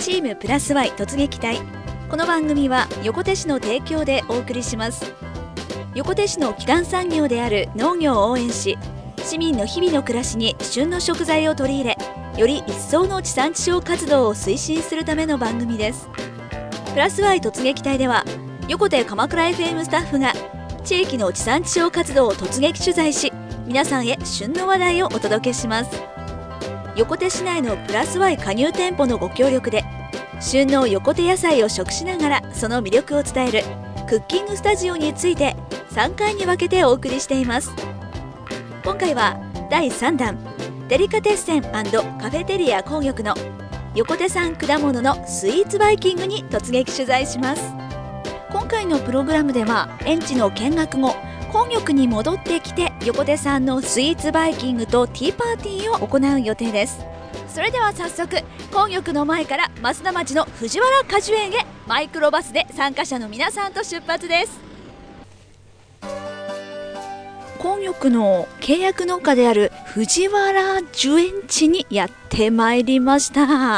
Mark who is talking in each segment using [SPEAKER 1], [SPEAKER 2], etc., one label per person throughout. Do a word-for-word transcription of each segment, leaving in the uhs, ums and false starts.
[SPEAKER 1] チームプラス Y 突撃隊。この番組は横手市の提供でお送りします。横手市の基幹産業である農業を応援し、市民の日々の暮らしに旬の食材を取り入れ、より一層の地産地消活動を推進するための番組です。プラス Y 突撃隊では、横手鎌倉 エフエム スタッフが地域の地産地消活動を突撃取材し、皆さんへ旬の話題をお届けします。横手市内のプラス Y 加入店舗のご協力で、旬の横手野菜を食しながらその魅力を伝えるクッキングスタジオについてさんかいに分けてお送りしています。今回はだいさんだん、デリカテッセン&カフェテリア紅玉の横手産果物のスイーツバイキングに突撃取材します。今回のプログラムでは、園地の見学後、紅玉に戻ってきて横手産のスイーツバイキングとティーパーティーを行う予定です。それでは早速、紅玉の前から増田町の藤原果樹園へマイクロバスで参加者の皆さんと出発です。紅玉の契約農家である藤原樹園地にやってまいりました。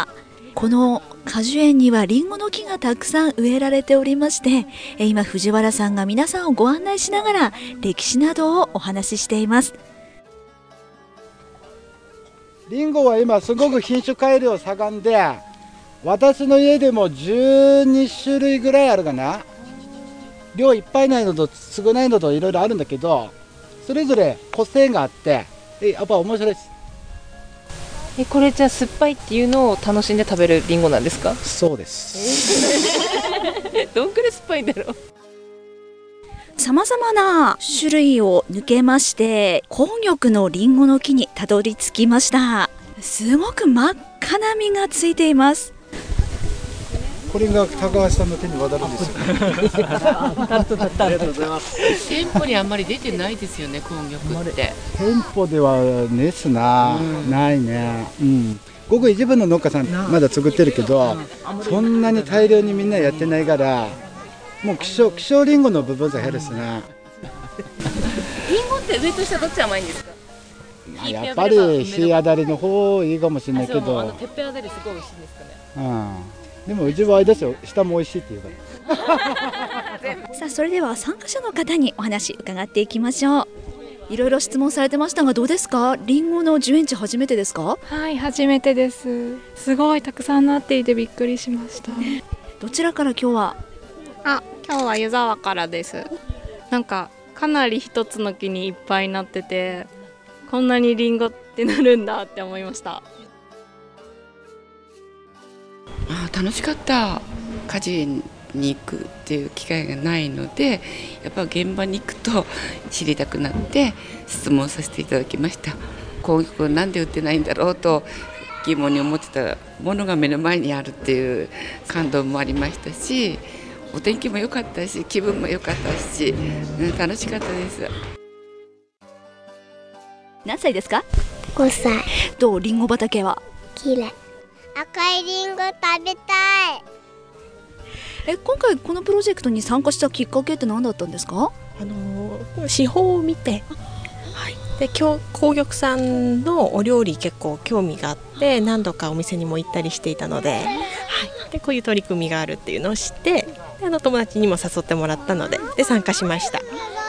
[SPEAKER 1] この果樹園にはリンゴの木がたくさん植えられておりまして、今藤原さんが皆さんをご案内しながら歴史などをお話ししています。
[SPEAKER 2] リンゴは今すごく品種改良盛んで、私の家でもじゅうにしゅるいぐらいあるかな。量いっぱいないのと少ないのといろいろあるんだけど、それぞれ個性があってやっぱ面白いです。
[SPEAKER 3] えこれじゃあ酸っぱいっていうのを楽しんで食べるリンゴなんですか？
[SPEAKER 2] そうです。
[SPEAKER 3] どんくらい酸っぱいんだろう。
[SPEAKER 1] さまざまな種類を抜けまして、紅玉のリンゴの木にたどり着きました。すごく真っ赤な実がついています。
[SPEAKER 2] これが高橋さんの手に渡るんですよ。
[SPEAKER 3] ありがとうござい
[SPEAKER 4] ます。店舗にあんまり出てないですよね、紅玉って。
[SPEAKER 2] 店舗ではですな、うん、ないね。うん。ごく一部の農家さんまだ作ってるけど、そんなに大量にみんなやってないから、もう希少希少リンゴの部分が減るしな。
[SPEAKER 3] リンゴって上と下どっち甘いんですか？
[SPEAKER 2] やっぱり日当たりの方いいかもしれないけど。
[SPEAKER 3] あのてっぺんあたりすごい美味しいんですかね。
[SPEAKER 2] うん。でもうちはあれですよ、下も美味しいって言うから。
[SPEAKER 1] さあ、それでは参加者の方にお話伺っていきましょう。いろいろ質問されてましたが、どうですか？リンゴの樹園地初めてですか？
[SPEAKER 5] はい、初めてです。すごいたくさんなっていてびっくりしました。
[SPEAKER 1] どちらから今日は？
[SPEAKER 5] あ、今日は湯沢からです。なんかかなり一つの木にいっぱいなってて、こんなにリンゴってなるんだって思いました。
[SPEAKER 4] あ楽しかった。果樹園に行くっていう機会がないので、やっぱ現場に行くと知りたくなって質問させていただきました。紅玉なんで売ってないんだろうと疑問に思ってたものが目の前にあるっていう感動もありましたし、お天気も良かったし気分も良かったし、楽しかったです。
[SPEAKER 1] 何歳ですか？
[SPEAKER 6] ごさい。
[SPEAKER 1] どう？リンゴ畑は
[SPEAKER 6] きれい。赤いリンゴ食べたい。
[SPEAKER 1] え今回このプロジェクトに参加したきっかけって何だったんですか？
[SPEAKER 7] あの手法を見て、はい、で紅玉さんのお料理結構興味があって、何度かお店にも行ったりしていたので、はい、でこういう取り組みがあるっていうのを知って、であの友達にも誘ってもらったので、で参加しました。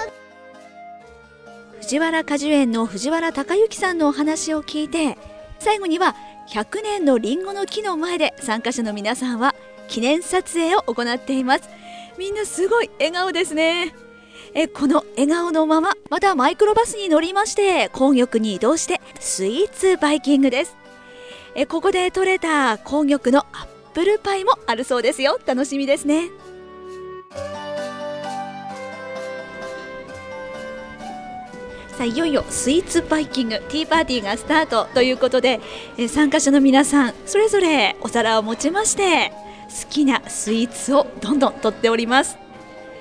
[SPEAKER 1] 藤原果樹園の藤原隆之さんのお話を聞いて、最後にはひゃくねんのリンゴの木の前で参加者の皆さんは記念撮影を行っています。みんなすごい笑顔ですね。えこの笑顔のまままたマイクロバスに乗りまして紅玉に移動してスイーツバイキングです。えここで採れた紅玉のアップルパイもあるそうですよ。楽しみですね。さあいよいよスイーツバイキングティーパーティーがスタートということで、え参加者の皆さんそれぞれお皿を持ちまして好きなスイーツをどんどん取っております。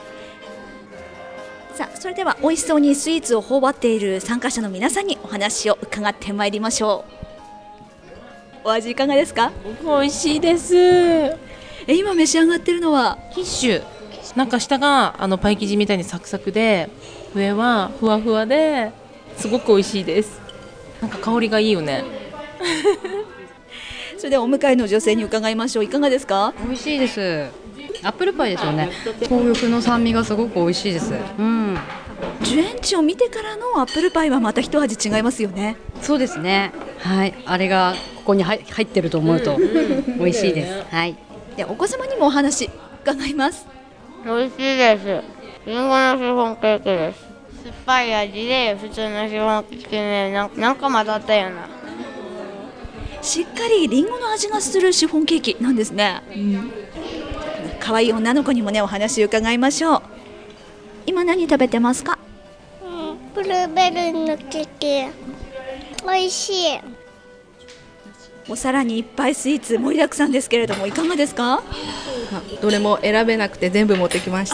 [SPEAKER 1] さあそれでは美味しそうにスイーツを頬張っている参加者の皆さんにお話を伺ってまいりましょう。お味いかがですか？
[SPEAKER 3] 美味しいです。
[SPEAKER 1] え今召し上がってるのは
[SPEAKER 3] キッシュ、なんか下があのパイ生地みたいにサクサクで、上はふわふわですごく美味しいです。なんか香りがいいよね。
[SPEAKER 1] それではお迎えの女性に伺いましょう。いかがですか？
[SPEAKER 8] 美味しいです。アップルパイですよね。紅玉の酸味がすごく美味しいです。うん。
[SPEAKER 1] 樹園地を見てからのアップルパイはまた一味違いますよね。
[SPEAKER 8] そうですね。はい。あれがここに入入ってると思うと美味しいです。はい。
[SPEAKER 1] で、お子様にもお話伺います。
[SPEAKER 9] 美味しいです。リンゴのシフォンケーキです。酸っぱい味で普通のシフォンケーキね、なんなんか混ざったような。
[SPEAKER 1] しっかりリンゴの味がするシフォンケーキなんですね。うん。可愛い女の子にもねお話伺いましょう。今何食べてますか？
[SPEAKER 6] うん、ブルーベリーのケーキ。美味しい。
[SPEAKER 1] お皿にいっぱいスイーツ盛りだくさんですけれどもいかがですか？
[SPEAKER 10] どれも選べなくて全部持ってきました。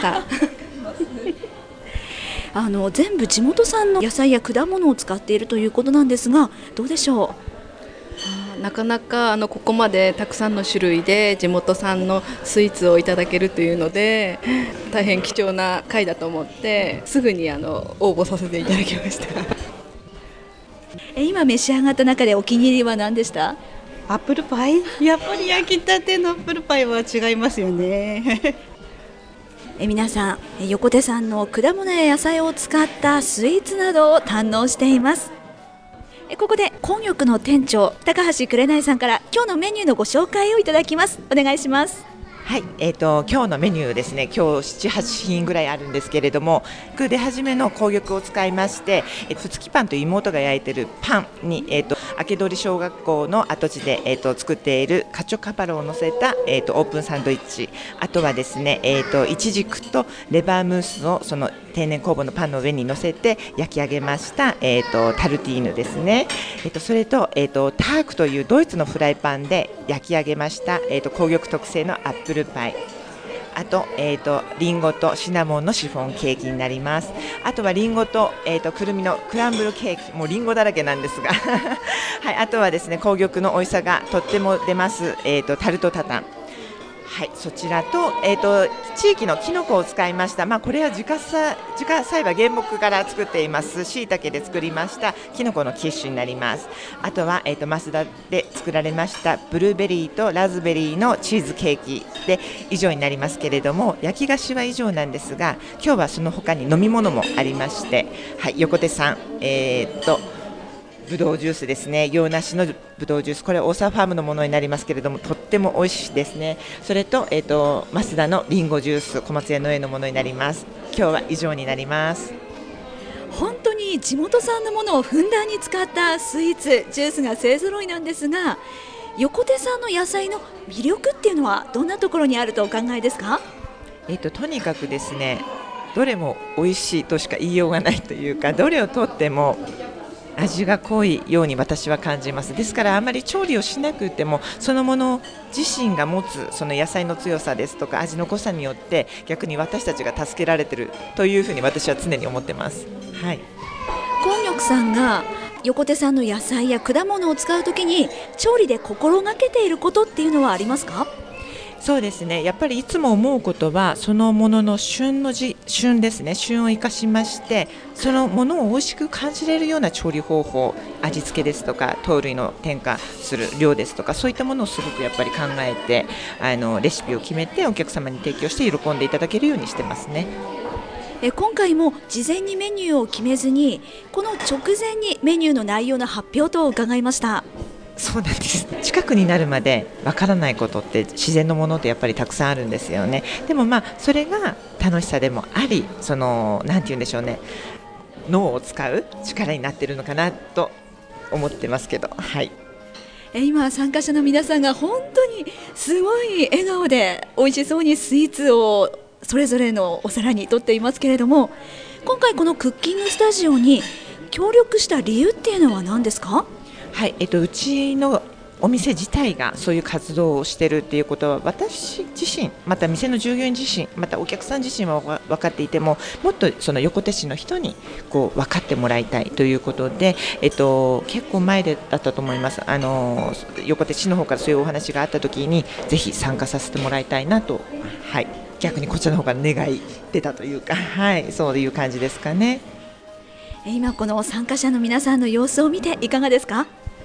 [SPEAKER 1] あの全部地元産の野菜や果物を使っているということなんですがどうでしょ
[SPEAKER 10] う？なかなかあのここまでたくさんの種類で地元産のスイーツをいただけるというので大変貴重な回だと思ってすぐにあの応募させていただきました。
[SPEAKER 1] え今召し上がった中でお気に入りは何でした？
[SPEAKER 11] アップルパイ？やっぱり焼きたてのアップルパイは違いますよね。
[SPEAKER 1] え皆さん横手産の果物や野菜を使ったスイーツなどを堪能しています。えここで紅玉の店長高橋紅さんから今日のメニューのご紹介をいただきます。お願いします。
[SPEAKER 12] はい、えーと、今日のメニューですね、今日なな、はち品ぐらいあるんですけれども、出始めの紅玉を使いまして、えふつきパンという妹が焼いているパンに、えーと、明通小学校の跡地で、えーと、作っているカチョカパロを乗せた、えーと、オープンサンドイッチ、あとはですね、えーと、イチジクとレバームースをその天然酵母のパンの上に乗せて焼き上げました、えーと、タルティーヌですね、えーと、それと、えーと、タークというドイツのフライパンで焼き上げました、えーと、紅玉特製のアップルパイ、あと、えーと、リンゴとシナモンのシフォンケーキになります。あとはリンゴと、えーと、くるみのクランブルケーキ、もうリンゴだらけなんですがはい、あとはですね紅玉の美味しさがとっても出ます、えーと、タルトタタン、はい、そちらと、えーと、地域のキノコを使いました、まあ、これは自家さ自家栽培原木から作っていますしいたけで作りましたキノコのキッシュになります。あとは、えーと、増田で作られましたブルーベリーとラズベリーのチーズケーキで以上になりますけれども、焼き菓子は以上なんですが今日はその他に飲み物もありまして、はい、横手さん、えーとぶどうジュースですね、洋梨のぶどうジュース、これは大沢ファームのものになりますけれどもとっても美味しいですね。それと、えーと、増田のリンゴジュース、小松屋の上のものになります。今日は以上になります。
[SPEAKER 1] 本当に地元産のものをふんだんに使ったスイーツジュースが勢ぞろいなんですが、横手産の野菜の魅力っていうのはどんなところにあるとお考えですか？
[SPEAKER 12] えーと、とにかくですねどれも美味しいとしか言いようがないというか、どれをとっても味が濃いように私は感じます。ですからあまり調理をしなくてもそのもの自身が持つその野菜の強さですとか味の濃さによって逆に私たちが助けられているというふうに私は常に思ってます。はい、
[SPEAKER 1] 紅玉さんが横手産の野菜や果物を使うときに調理で心がけていることっていうのはありますか？
[SPEAKER 12] そうですね、やっぱりいつも思うことはそのものの旬のじ旬ですね、旬を生かしましてそのものを美味しく感じれるような調理方法、味付けですとか糖類の添加する量ですとかそういったものをすごくやっぱり考えてあのレシピを決めてお客様に提供して喜んでいただけるようにしてますね。
[SPEAKER 1] え今回も事前にメニューを決めずにこの直前にメニューの内容の発表と伺いました。
[SPEAKER 12] そうなんです。近くになるまでわからないことって自然のものってやっぱりたくさんあるんですよね。でもまあそれが楽しさでもあり、そのなんて言うんでしょうね、脳を使う力になっているのかなと思ってますけど、はい。
[SPEAKER 1] え今参加者の皆さんが本当にすごい笑顔で美味しそうにスイーツをそれぞれのお皿に取っていますけれども、今回このクッキングスタジオに協力した理由っていうのは何ですか？
[SPEAKER 12] はい、えっと、うちのお店自体がそういう活動をしているということは私自身また店の従業員自身またお客さん自身は分かっていてももっとその横手市の人にこう分かってもらいたいということで、えっと、結構前でだったと思います。あの横手市の方からそういうお話があったときにぜひ参加させてもらいたいなと、はい、逆にこちらの方が願い出たというか、はい、そういう感じですかね。
[SPEAKER 1] 今この参加者の皆さんの様子を見ていかがですか？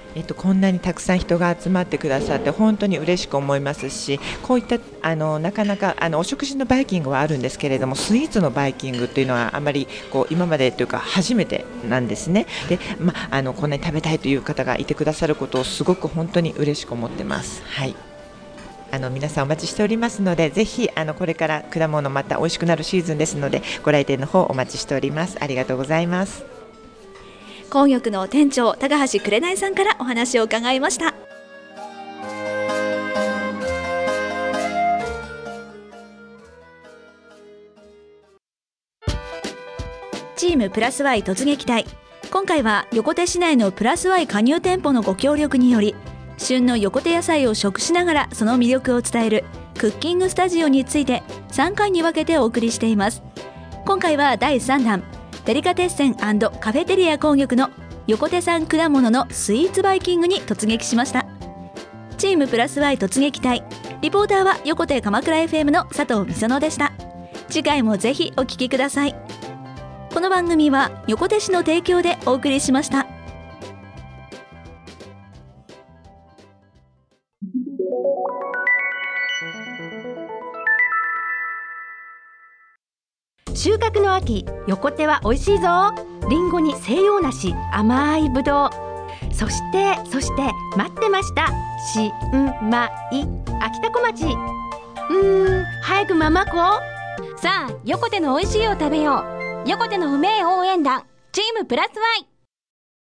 [SPEAKER 12] えっと、こんなにたくさん人が集まってくださって本当に嬉しく思いますし、こういったあのなかなかあのお食事のバイキングはあるんですけれども、スイーツのバイキングというのはあまりこう今までというか初めてなんですね。で、ま、あのこんなに食べたいという方がいてくださることをすごく本当に嬉しく思ってます。はい、あの皆さんお待ちしておりますので、ぜひあのこれから果物また美味しくなるシーズンですので、ご来店の方お待ちしております。ありがとうございます。
[SPEAKER 1] 紅玉の店長高橋紅さんからお話を伺いました。チームプラス Y 突撃隊、今回は横手市内のプラス Y 加入店舗のご協力により、旬の横手野菜を食しながらその魅力を伝えるクッキングスタジオについてさんかいに分けてお送りしています。今回はだいさんだん、デリカテッセン&カフェテリア紅玉の横手産果物のスイーツバイキングに突撃しました。チームプラス Y 突撃隊、リポーターは横手鎌倉 エフエム の佐藤美園でした。次回もぜひお聞きください。この番組は横手市の提供でお送りしました。
[SPEAKER 13] 収穫の秋、横手は美味しいぞ。リンゴに西洋梨、甘いぶどう、そしてそして待ってました、新米秋田小町。うーん、早くママ子。さあ横手の美味しいを食べよう。横手の不明応援団チームプラス Y。